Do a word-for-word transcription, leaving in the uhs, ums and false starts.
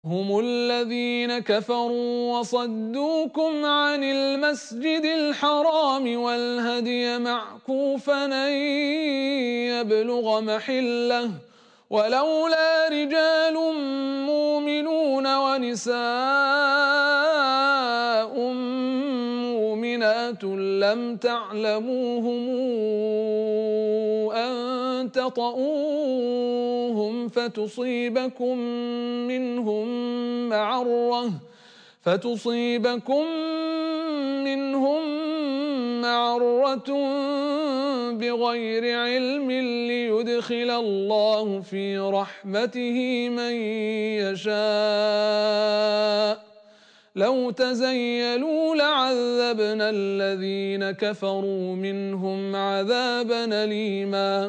هم الذين كفروا وصدوكم عن المسجد الحرام والهدي معكوفا أن يبلغ محله ولولا رجال مؤمنون ونساء مؤمنات لم تعلموهم أن تطؤوهم فتصيبكم منهم معرة فتصيبكم منهم معرة بغير علم ليدخل الله في رحمته من يشاء لو تزيلوا لعذبنا الذين كفروا منهم عذابا أليما